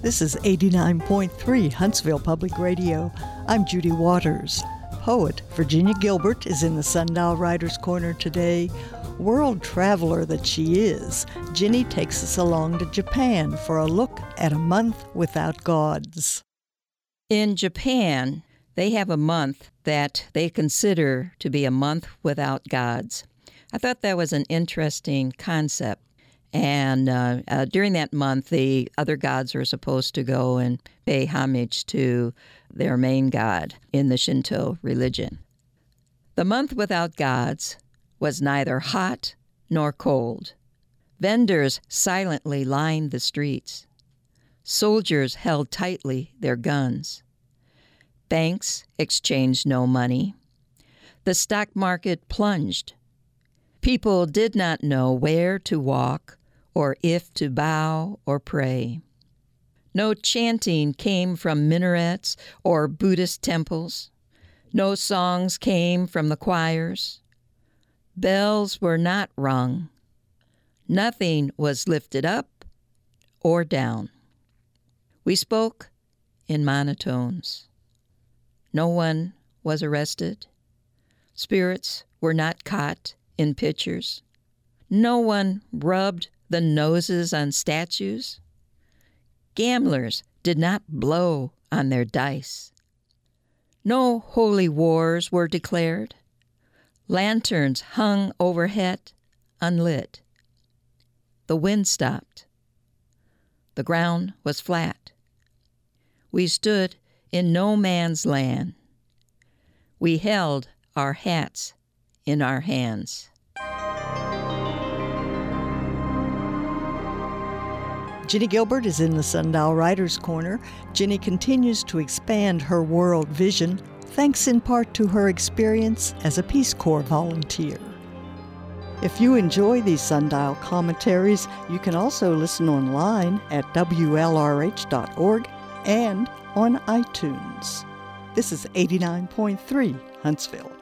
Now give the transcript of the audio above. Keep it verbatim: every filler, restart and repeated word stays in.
This is eighty-nine point three Huntsville Public Radio. I'm Judy Waters. Poet Virginia Gilbert is in the Sundial Writers' Corner today. World traveler that she is, Ginny takes us along to Japan for a look at a month without gods. In Japan, they have a month that they consider to be a month without gods. I thought that was an interesting concept. And uh, uh, during that month, the other gods are supposed to go and pay homage to their main god in the Shinto religion. The month without gods was neither hot nor cold. Vendors silently lined the streets. Soldiers held tightly their guns. Banks exchanged no money. The stock market plunged. People did not know where to walk or if to bow or pray. No chanting came from minarets or Buddhist temples. No songs came from the choirs. Bells were not rung. Nothing was lifted up or down. We spoke in monotones. No one was arrested. Spirits were not caught in pitchers. No one rubbed the noses on statues. Gamblers did not blow on their dice. No holy wars were declared. Lanterns hung overhead, unlit. The wind stopped. The ground was flat. We stood in no man's land. We held our hats in our hands. Ginny Gilbert is in the Sundial Writers' Corner. Ginny continues to expand her world vision, thanks in part to her experience as a Peace Corps volunteer. If you enjoy these Sundial commentaries, you can also listen online at W L R H dot org and on iTunes. This is eighty-nine point three Huntsville.